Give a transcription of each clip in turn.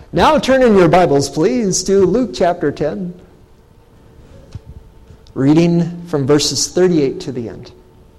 Now turn in your Bibles, please, to Luke chapter 10. Reading from verses 38 to the end.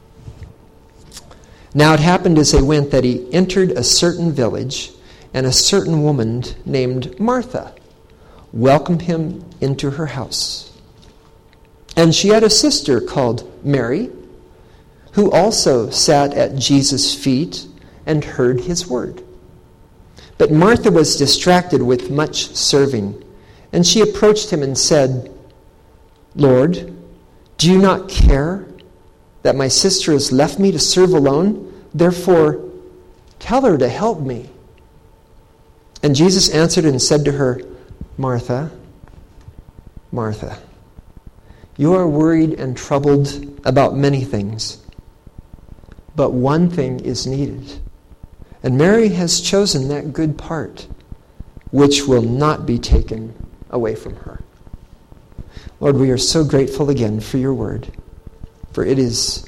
Now it happened as they went that he entered a certain village, and a certain woman named Martha welcomed him into her house. And she had a sister called Mary, who also sat at Jesus' feet and heard his word. But Martha was distracted with much serving, and she approached him and said, Lord, do you not care that my sister has left me to serve alone? Therefore, tell her to help me. And Jesus answered and said to her, Martha, Martha, you are worried and troubled about many things, but one thing is needed. And Mary has chosen that good part, which will not be taken away from her. Lord, we are so grateful again for your word, for it is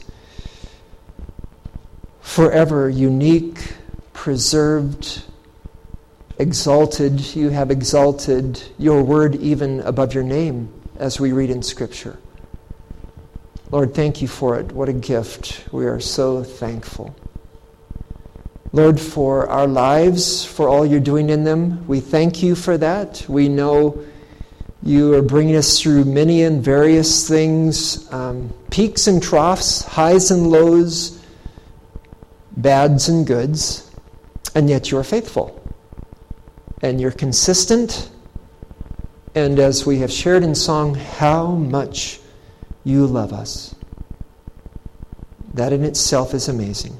forever unique, preserved, exalted. You have exalted your word even above your name as we read in Scripture. Lord, thank you for it. What a gift. We are so thankful. Lord, for our lives, for all you're doing in them, we thank you for that. We know you are bringing us through many and various things, peaks and troughs, highs and lows, bads and goods, and yet you're faithful. And you're consistent. And as we have shared in song, how much you love us. That in itself is amazing.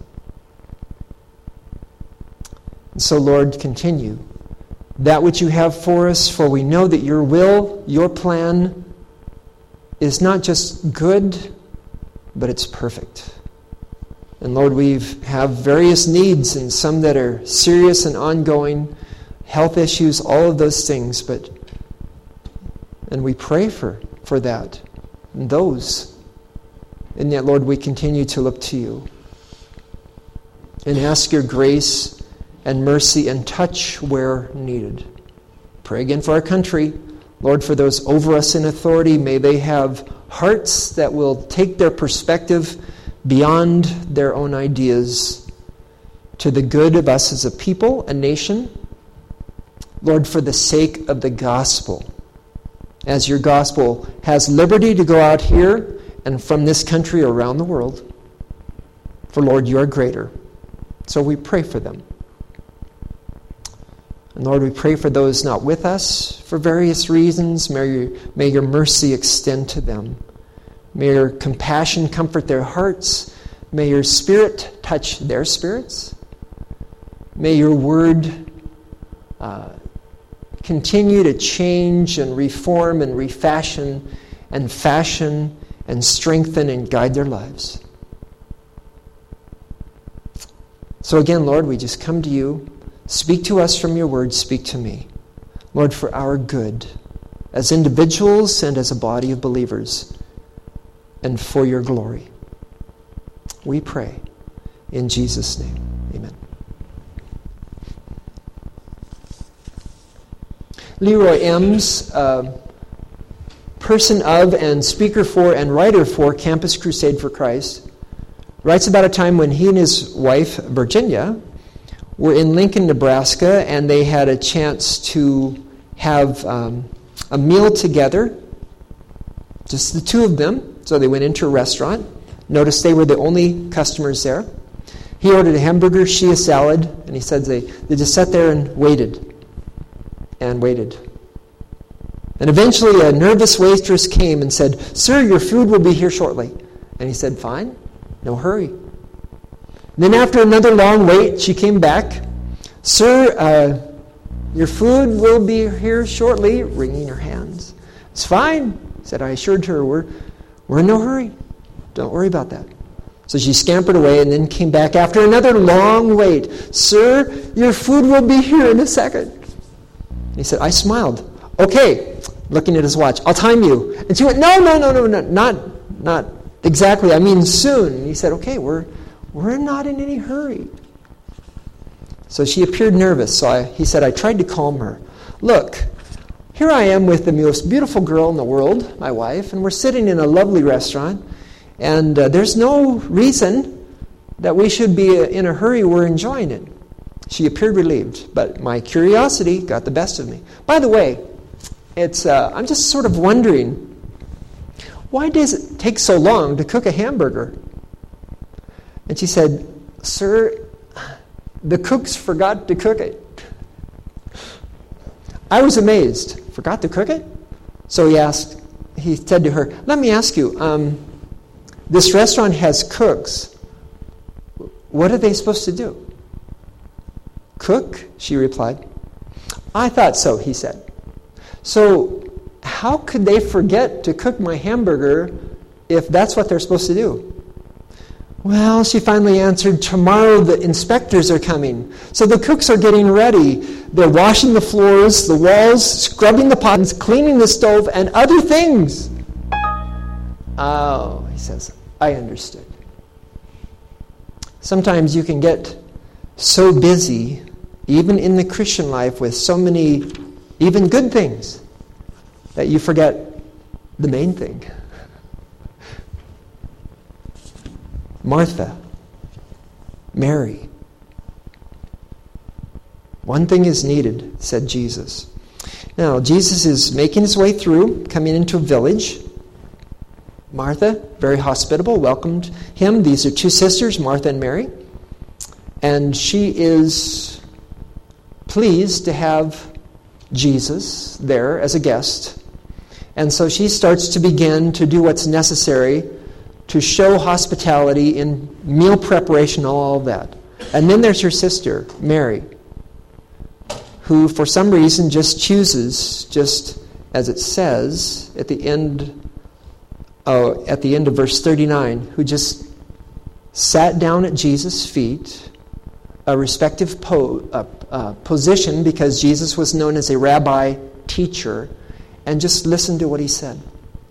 And so, Lord, continue that which you have for us, for we know that your will, your plan is not just good, but it's perfect. And Lord, we have various needs, and some that are serious and ongoing, health issues, all of those things, and we pray for that, and those. And yet, Lord, we continue to look to you and ask your grace and mercy and touch where needed. Pray again for our country. Lord, for those over us in authority, may they have hearts that will take their perspective beyond their own ideas to the good of us as a people, a nation. Lord, for the sake of the gospel, as your gospel has liberty to go out here and from this country around the world. For Lord, you are greater. So we pray for them. And Lord, we pray for those not with us for various reasons. May your mercy extend to them. May your compassion comfort their hearts. May your spirit touch their spirits. May your word continue to change and reform and refashion and fashion and strengthen and guide their lives. So again, Lord, we just come to you. Speak to us from your word. Speak to me. Lord, for our good, as individuals and as a body of believers, and for your glory. We pray in Jesus' name. Amen. Leroy Ems, person of and speaker for and writer for Campus Crusade for Christ, writes about a time when he and his wife, Virginia, were in Lincoln, Nebraska, and they had a chance to have a meal together, just the two of them. So they went into a restaurant. Notice they were the only customers there. He ordered a hamburger, she a salad, and he said they just sat there and waited. And waited. And eventually a nervous waitress came and said, "Sir, your food will be here shortly." And he said, "Fine, no hurry." Then after another long wait, she came back. "Sir, your food will be here shortly," wringing her hands. "It's fine," said I. Assured her, we're in no hurry. Don't worry about that. So she scampered away and then came back after another long wait. "Sir, your food will be here in a second." He said, I smiled. "Okay," looking at his watch, "I'll time you." And she went, No, not exactly. I mean soon. And he said, "Okay, we're not in any hurry." So she appeared nervous. So he said, I tried to calm her. Look, here I am with the most beautiful girl in the world, my wife, and we're sitting in a lovely restaurant, and there's no reason that we should be in a hurry. We're enjoying it. She appeared relieved, but my curiosity got the best of me. By the way, I'm just sort of wondering, why does it take so long to cook a hamburger? And she said, Sir, the cooks forgot to cook it. I was amazed. Forgot to cook it? So he said to her, let me ask you, this restaurant has cooks. What are they supposed to do? Cook? She replied. I thought so, he said. So how could they forget to cook my hamburger if that's what they're supposed to do? Well, she finally answered, tomorrow the inspectors are coming. So the cooks are getting ready. They're washing the floors, the walls, scrubbing the pots, cleaning the stove, and other things. Oh, he says, I understood. Sometimes you can get so busy, even in the Christian life, with so many even good things, that you forget the main thing. Martha, Mary. One thing is needed, said Jesus. Now, Jesus is making his way through, coming into a village. Martha, very hospitable, welcomed him. These are two sisters, Martha and Mary. And she is pleased to have Jesus there as a guest. And so she starts to begin to do what's necessary to show hospitality in meal preparation, all of that. And then there's her sister, Mary, who for some reason just chooses, just as it says at the end of verse 39, who just sat down at Jesus' feet, a respective position because Jesus was known as a rabbi teacher, and just listened to what he said.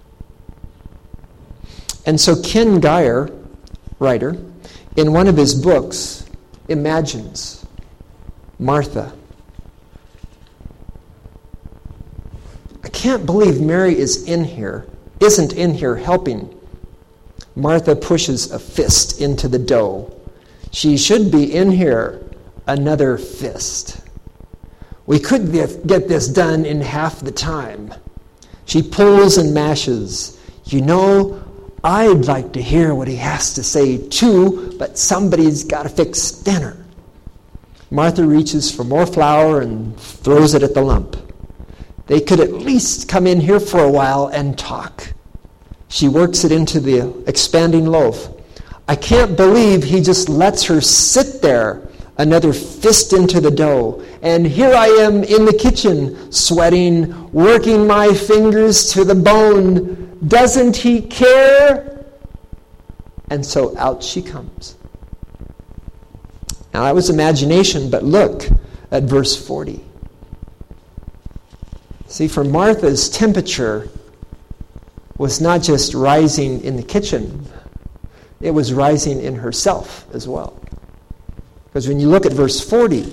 And so Ken Gire, writer, in one of his books, imagines Martha. I can't believe Mary isn't in here helping. Martha pushes a fist into the dough. She should be in here, another fist. We could get this done in half the time. She pulls and mashes. You know, I'd like to hear what he has to say too, but somebody's got to fix dinner. Martha reaches for more flour and throws it at the lump. They could at least come in here for a while and talk. She works it into the expanding loaf. I can't believe he just lets her sit there, another fist into the dough. And here I am in the kitchen, sweating, working my fingers to the bone. Doesn't he care? And so out she comes. Now that was imagination, but look at verse 40. See, for Martha's temperature was not just rising in the kitchen, it was rising in herself as well. Because when you look at verse 40,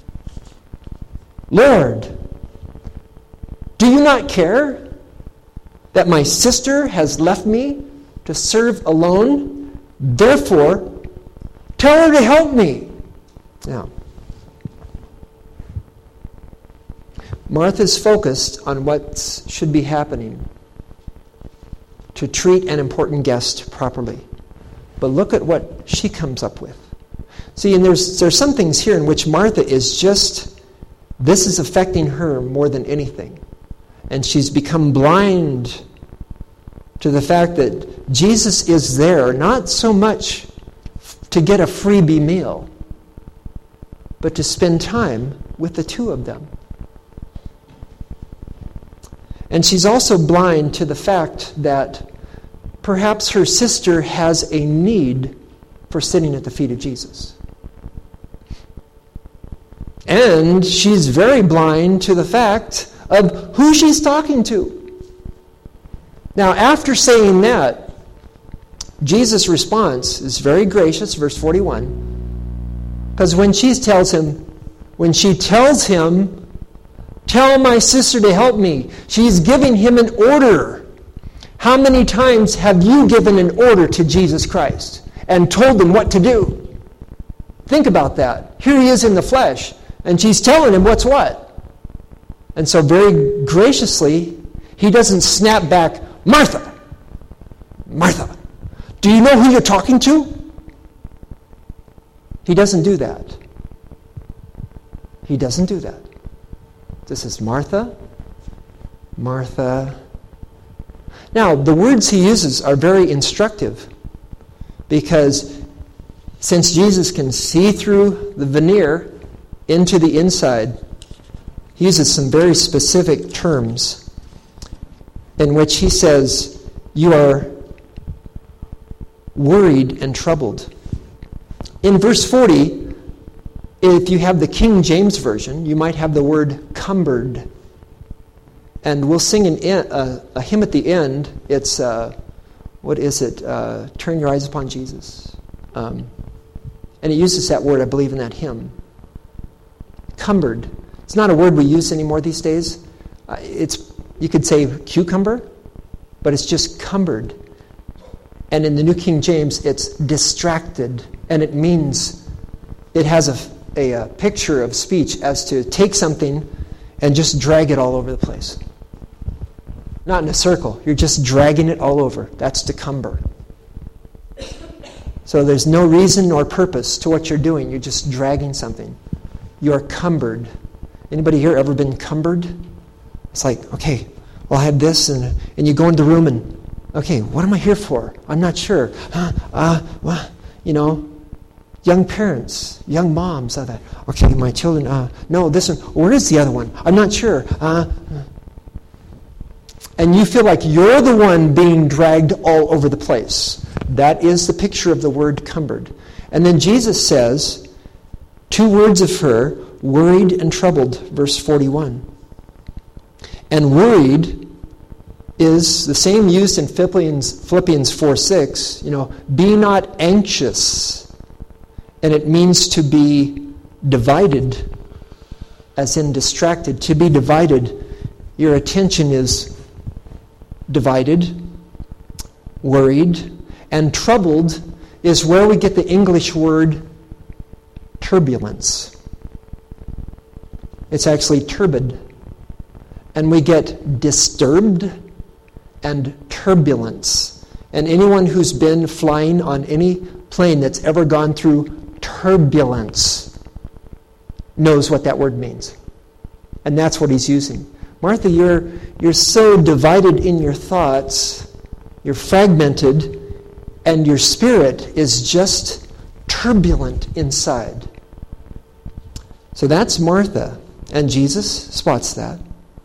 Lord, do you not care that my sister has left me to serve alone? Therefore, tell her to help me. Now, Martha's focused on what should be happening to treat an important guest properly. But look at what she comes up with. See, and there's some things here in which Martha is just, this is affecting her more than anything. And she's become blind to the fact that Jesus is there, not so much to get a freebie meal, but to spend time with the two of them. And she's also blind to the fact that perhaps her sister has a need for sitting at the feet of Jesus. And she's very blind to the fact of who she's talking to. Now, after saying that, Jesus' response is very gracious, verse 41. Because when she tells him, tell Tell my sister to help me. She's giving him an order. How many times have you given an order to Jesus Christ and told him what to do? Think about that. Here he is in the flesh, and she's telling him what's what. And so very graciously, he doesn't snap back, Martha, Martha, do you know who you're talking to? He doesn't do that. He doesn't do that. This is Martha, Martha. Now, the words he uses are very instructive because since Jesus can see through the veneer into the inside, he uses some very specific terms in which he says, you are worried and troubled. In verse 40, if you have the King James Version, you might have the word cumbered. And we'll sing a hymn at the end. It's, what is it? Turn your eyes upon Jesus. And it uses that word, I believe, in that hymn. Cumbered. It's not a word we use anymore these days. You could say cucumber, but it's just cumbered. And in the New King James, it's distracted. And it means, it has a picture of speech as to take something and just drag it all over the place. Not in a circle. You're just dragging it all over. That's to cumber. So there's no reason nor purpose to what you're doing. You're just dragging something. You're cumbered. Anybody here ever been cumbered? It's like, okay, well, I have this, and you go into the room and, okay, what am I here for? I'm not sure. Well, young parents, young moms, okay, my children, no, this one, where is the other one? I'm not sure. And you feel like you're the one being dragged all over the place. That is the picture of the word cumbered. And then Jesus says, 2 words of her, worried and troubled, verse 41. And worried is the same used in Philippians 4:6. Be not anxious. And it means to be divided, as in distracted. To be divided, your attention is divided, worried, and troubled is where we get the English word turbulence. It's actually turbid. And we get disturbed and turbulence. And anyone who's been flying on any plane that's ever gone through turbulence knows what that word means. And that's what he's using. Martha, you're so divided in your thoughts, you're fragmented, and your spirit is just turbulent inside. So that's Martha, and Jesus spots that.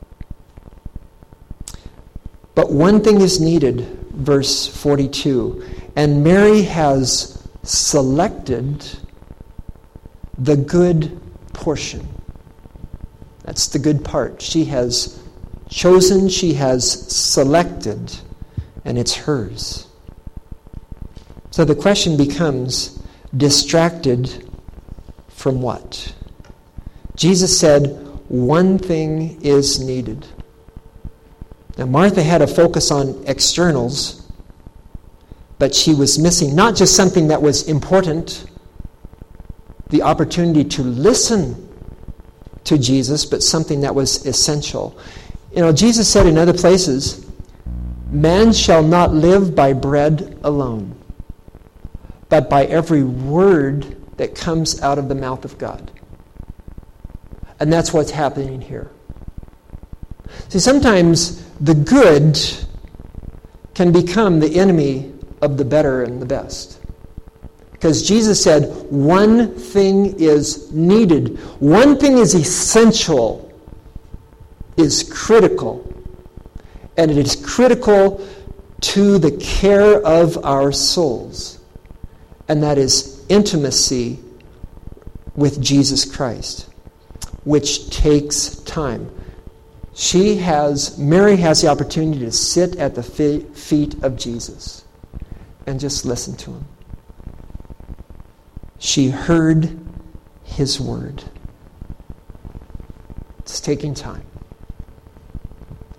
But one thing is needed, verse 42, and Mary has selected the good portion. That's the good part. She has chosen, she has selected, and it's hers. So the question becomes, distracted from what? Jesus said, one thing is needed. Now Martha had a focus on externals, but she was missing not just something that was important, the opportunity to listen to Jesus, but something that was essential. Jesus said in other places, man shall not live by bread alone, but by every word that comes out of the mouth of God. And that's what's happening here. See, sometimes the good can become the enemy of the better and the best. Because Jesus said, one thing is needed. One thing is essential, is critical. And it is critical to the care of our souls. And that is intimacy with Jesus Christ, which takes time. Mary has the opportunity to sit at the feet of Jesus and just listen to him. She heard his word. It's taking time.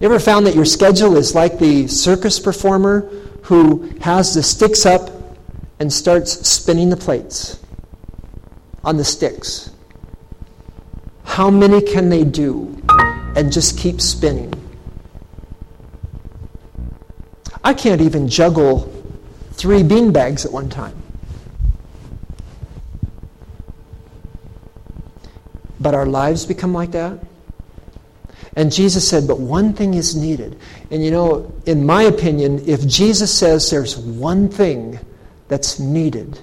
You ever found that your schedule is like the circus performer who has the sticks up and starts spinning the plates on the sticks? How many can they do and just keep spinning? I can't even juggle 3 bean bags at one time. But our lives become like that. And Jesus said, but one thing is needed. And you know, in my opinion, if Jesus says there's one thing that's needed,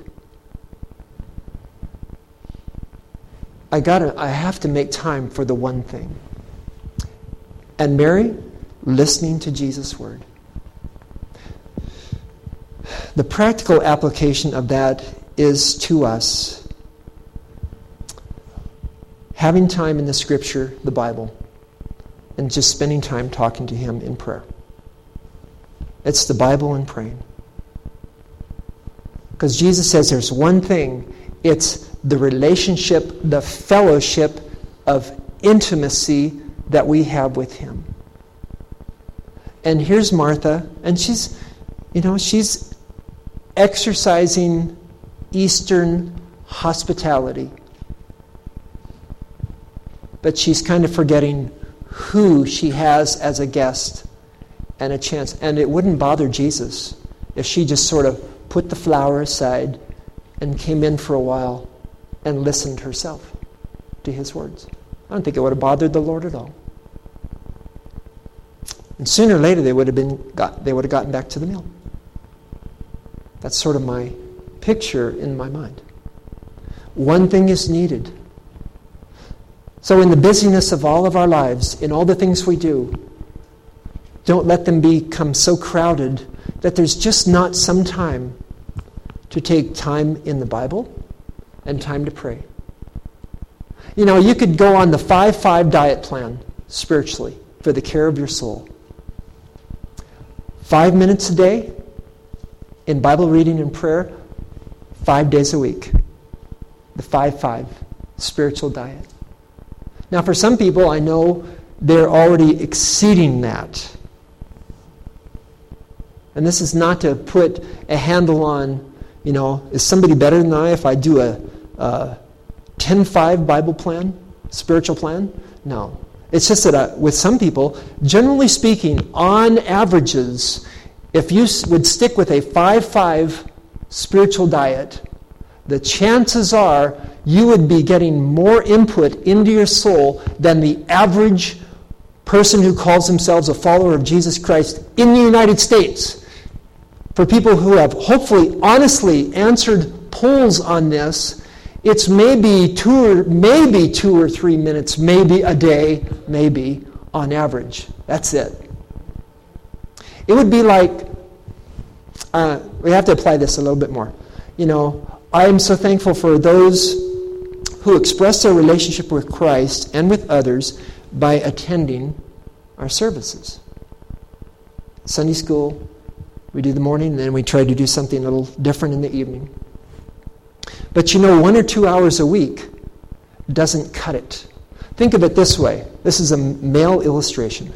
I have to make time for the one thing. And Mary, listening to Jesus' word. The practical application of that is to us having time in the Scripture, the Bible, and just spending time talking to Him in prayer. It's the Bible and praying. Because Jesus says there's one thing. It's the relationship, the fellowship of intimacy that we have with Him. And here's Martha, and she's exercising Eastern hospitality. But she's kind of forgetting who she has as a guest and a chance. And it wouldn't bother Jesus if she just sort of put the flower aside and came in for a while and listened herself to His words. I don't think it would have bothered the Lord at all. And sooner or later they would have gotten back to the meal. That's sort of my picture in my mind. One thing is needed. So in the busyness of all of our lives, in all the things we do, don't let them become so crowded that there's just not some time to take time in the Bible and time to pray. You know, you could go on the 5-5 diet plan spiritually for the care of your soul. 5 minutes a day in Bible reading and prayer, 5 days a week. The 5-5 spiritual diet. Now, for some people, I know they're already exceeding that. And this is not to put a handle on, is somebody better than I if I do a 10-5 Bible plan, spiritual plan? No. It's just that with some people, generally speaking, on averages, if you would stick with a 5-5 spiritual diet, the chances are you would be getting more input into your soul than the average person who calls themselves a follower of Jesus Christ in the United States. For people who have hopefully honestly answered polls on this, it's maybe 2 or 3 minutes, maybe a day, maybe on average. That's it. It would be like, we have to apply this a little bit more. I am so thankful for those who express their relationship with Christ and with others by attending our services. Sunday school, we do the morning, and then we try to do something a little different in the evening. But 1 or 2 hours a week doesn't cut it. Think of it this way. This is a male illustration.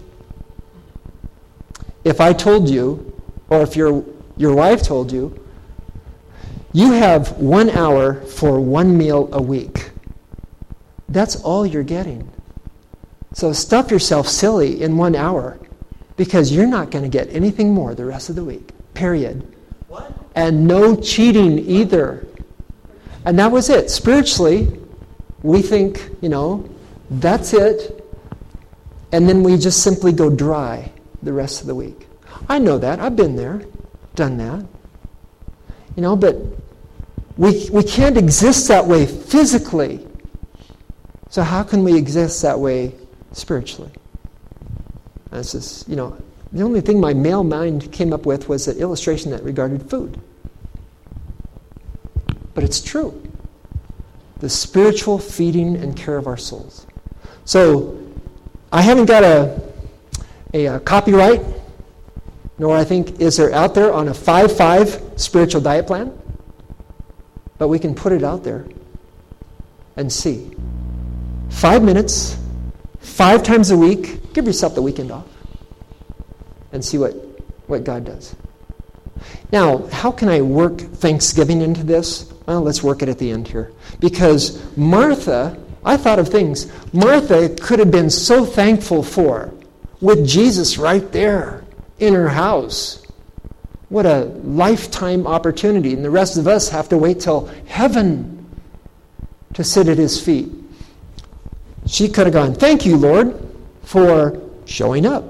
If I told you, or if your wife told you, you have 1 hour for 1 meal a week. That's all you're getting. So stuff yourself silly in 1 hour because you're not going to get anything more the rest of the week. Period. What? And no cheating either. And that was it. Spiritually, we think, that's it. And then we just simply go dry the rest of the week. I know that. I've been there. Done that. But we can't exist that way physically. So how can we exist that way spiritually? And it's just, the only thing my male mind came up with was an illustration that regarded food. But it's true. The spiritual feeding and care of our souls. So I haven't got a copyright, nor I think is there out there on a 5-5 spiritual diet plan. But we can put it out there and see. 5 minutes, 5 times a week. Give yourself the weekend off. and see what God does. Now, how can I work thanksgiving into this? Well, let's work it at the end here. Because Martha, I thought of things Martha could have been so thankful for with Jesus right there in her house. What a lifetime opportunity. And the rest of us have to wait till heaven to sit at his feet. She could have gone, thank you, Lord, for showing up,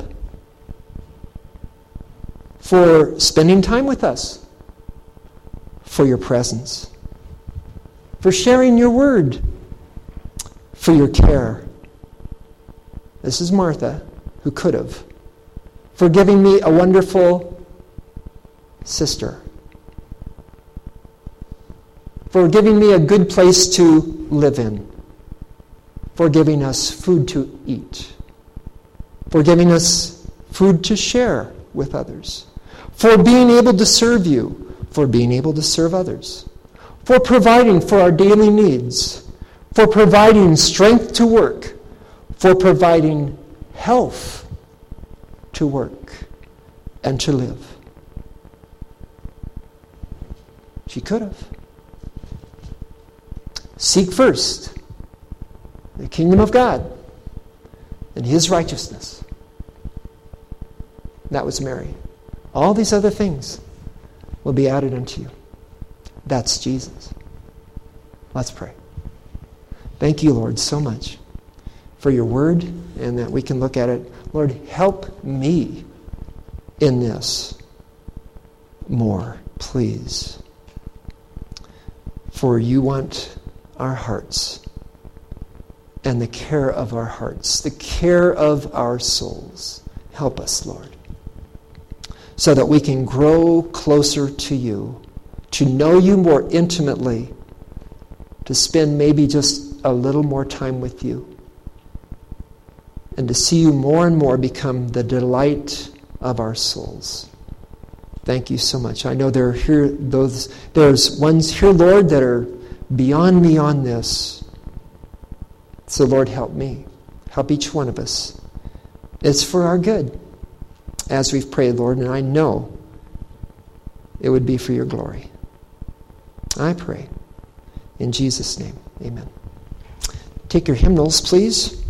for spending time with us, for your presence, for sharing your word, for your care. This is Martha, who could have. For giving me a wonderful sister. For giving me a good place to live in. For giving us food to eat. For giving us food to share with others. For being able to serve you. For being able to serve others. For providing for our daily needs. For providing strength to work. For providing health to work and to live. She could have. Seek first the kingdom of God and his righteousness. That was Mary. All these other things will be added unto you. That's Jesus. Let's pray. Thank you, Lord, so much for your word and that we can look at it. Lord, help me in this more, please. For you want our hearts and the care of our hearts, the care of our souls. Help us, Lord, so that we can grow closer to you, to know you more intimately, to spend maybe just a little more time with you, and to see you more and more become the delight of our souls. Thank you so much. I know there's ones here, Lord, that are beyond me on this. So, Lord, help me. Help each one of us. It's for our good, as we've prayed, Lord, and I know it would be for your glory. I pray. In Jesus' name, amen. Take your hymnals, please.